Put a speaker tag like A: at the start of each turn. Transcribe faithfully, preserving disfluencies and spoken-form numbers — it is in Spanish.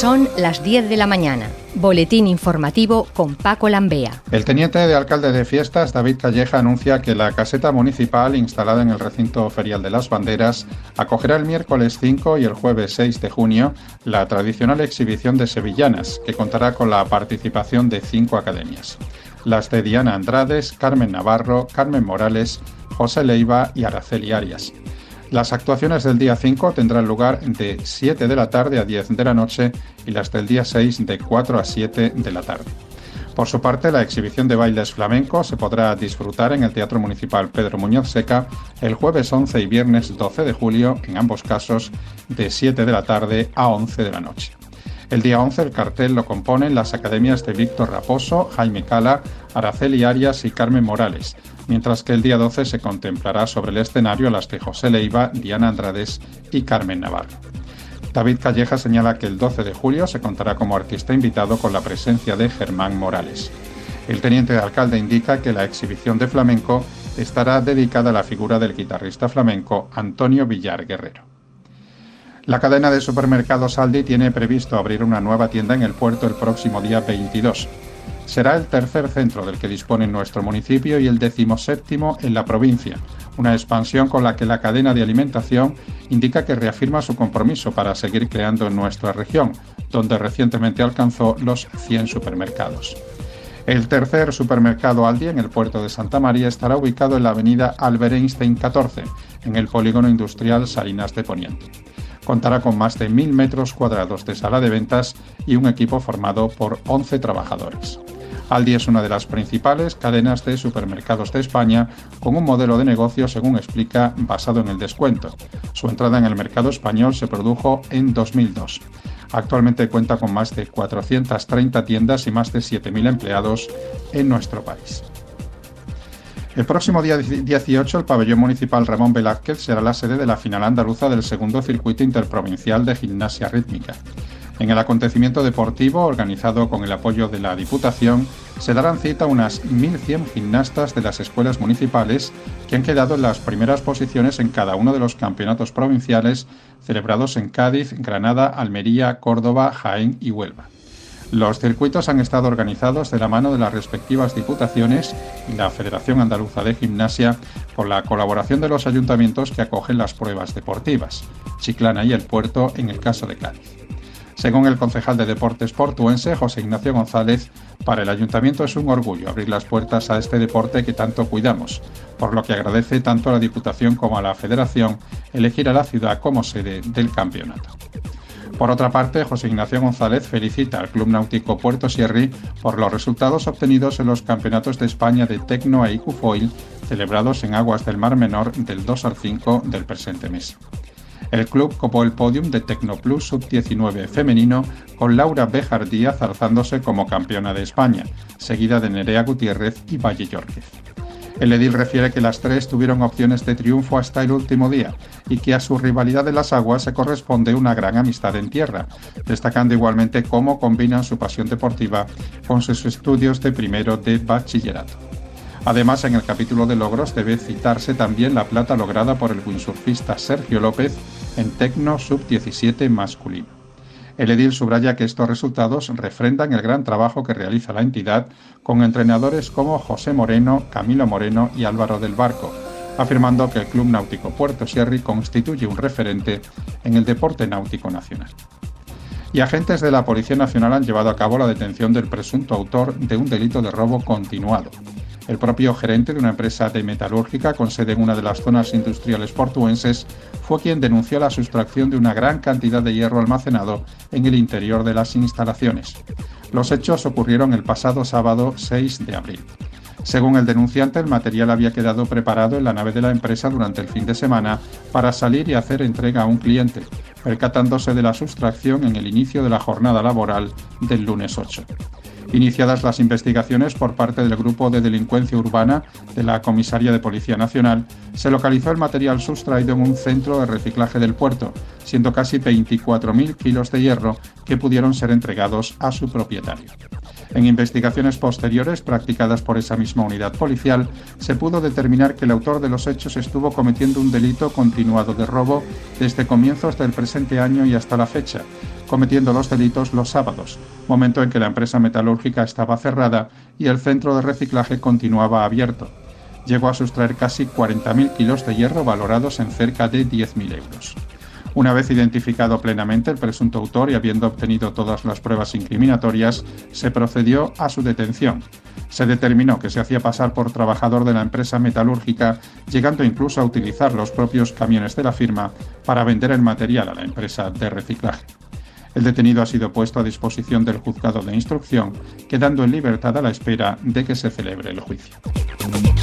A: Son las diez de la mañana. Boletín informativo con Paco Lambea.
B: El teniente de alcalde de Fiestas, David Calleja, anuncia que la caseta municipal instalada en el recinto ferial de las Banderas acogerá el miércoles cinco y el jueves seis de junio la tradicional exhibición de sevillanas, que contará con la participación de cinco academias. Las de Diana Andrades, Carmen Navarro, Carmen Morales, José Leiva y Araceli Arias. Las actuaciones del día cinco tendrán lugar de siete de la tarde a diez de la noche y las del día seis de cuatro a siete de la tarde. Por su parte, la exhibición de bailes flamencos se podrá disfrutar en el Teatro Municipal Pedro Muñoz Seca el jueves once y viernes doce de julio, en ambos casos de siete de la tarde a once de la noche. El día once el cartel lo componen las academias de Víctor Raposo, Jaime Cala, Araceli Arias y Carmen Morales, mientras que el día doce se contemplará sobre el escenario las de José Leiva, Diana Andrades y Carmen Navarro. David Calleja señala que el doce de julio se contará como artista invitado con la presencia de Germán Morales. El teniente de alcalde indica que la exhibición de flamenco estará dedicada a la figura del guitarrista flamenco Antonio Villar Guerrero. La cadena de supermercados Aldi tiene previsto abrir una nueva tienda en el puerto el próximo día veintidós. Será el tercer centro del que dispone nuestro municipio y el decimoséptimo en la provincia, una expansión con la que la cadena de alimentación indica que reafirma su compromiso para seguir creando en nuestra región, donde recientemente alcanzó los cien supermercados. El tercer supermercado Aldi en el puerto de Santa María estará ubicado en la avenida Albert Einstein catorce, en el polígono industrial Salinas de Poniente. Contará con más de mil metros cuadrados de sala de ventas y un equipo formado por once trabajadores. Aldi es una de las principales cadenas de supermercados de España, con un modelo de negocio, según explica, basado en el descuento. Su entrada en el mercado español se produjo en dos mil dos. Actualmente cuenta con más de cuatrocientas treinta tiendas y más de siete mil empleados en nuestro país. El próximo día dieciocho, el pabellón municipal Ramón Velázquez será la sede de la final andaluza del segundo circuito interprovincial de gimnasia rítmica. En el acontecimiento deportivo, organizado con el apoyo de la Diputación, se darán cita unas mil cien gimnastas de las escuelas municipales que han quedado en las primeras posiciones en cada uno de los campeonatos provinciales celebrados en Cádiz, Granada, Almería, Córdoba, Jaén y Huelva. Los circuitos han estado organizados de la mano de las respectivas diputaciones y la Federación Andaluza de Gimnasia, con la colaboración de los ayuntamientos que acogen las pruebas deportivas, Chiclana y El Puerto en el caso de Cádiz. Según el concejal de Deportes portuense, José Ignacio González, para el ayuntamiento es un orgullo abrir las puertas a este deporte que tanto cuidamos, por lo que agradece tanto a la Diputación como a la Federación elegir a la ciudad como sede del campeonato. Por otra parte, José Ignacio González felicita al Club Náutico Puerto Sierri por los resultados obtenidos en los campeonatos de España de Tecno e I Q Foil celebrados en aguas del Mar Menor del dos al cinco del presente mes. El club copó el podium de Tecnoplus sub diecinueve femenino con Laura Béjar Díaz alzándose como campeona de España, seguida de Nerea Gutiérrez y Valle Yórquez. El edil refiere que las tres tuvieron opciones de triunfo hasta el último día y que a su rivalidad de las aguas se corresponde una gran amistad en tierra, destacando igualmente cómo combinan su pasión deportiva con sus estudios de primero de bachillerato. Además, en el capítulo de logros debe citarse también la plata lograda por el windsurfista Sergio López en Tecno sub diecisiete masculino. El edil subraya que estos resultados refrendan el gran trabajo que realiza la entidad con entrenadores como José Moreno, Camilo Moreno y Álvaro del Barco, afirmando que el Club Náutico Puerto Sierri constituye un referente en el deporte náutico nacional. Y agentes de la Policía Nacional han llevado a cabo la detención del presunto autor de un delito de robo continuado. El propio gerente de una empresa de metalúrgica con sede en una de las zonas industriales portuenses fue quien denunció la sustracción de una gran cantidad de hierro almacenado en el interior de las instalaciones. Los hechos ocurrieron el pasado sábado seis de abril. Según el denunciante, el material había quedado preparado en la nave de la empresa durante el fin de semana para salir y hacer entrega a un cliente, percatándose de la sustracción en el inicio de la jornada laboral del lunes ocho. Iniciadas las investigaciones por parte del Grupo de Delincuencia Urbana de la Comisaría de Policía Nacional, se localizó el material sustraído en un centro de reciclaje del puerto, siendo casi veinticuatro mil kilos de hierro que pudieron ser entregados a su propietario. En investigaciones posteriores practicadas por esa misma unidad policial, se pudo determinar que el autor de los hechos estuvo cometiendo un delito continuado de robo desde comienzos del presente año y hasta la fecha, cometiendo los delitos los sábados, momento en que la empresa metalúrgica estaba cerrada y el centro de reciclaje continuaba abierto. Llegó a sustraer casi cuarenta mil kilos de hierro valorados en cerca de diez mil euros. Una vez identificado plenamente el presunto autor y habiendo obtenido todas las pruebas incriminatorias, se procedió a su detención. Se determinó que se hacía pasar por trabajador de la empresa metalúrgica, llegando incluso a utilizar los propios camiones de la firma para vender el material a la empresa de reciclaje. El detenido ha sido puesto a disposición del juzgado de instrucción, quedando en libertad a la espera de que se celebre el juicio.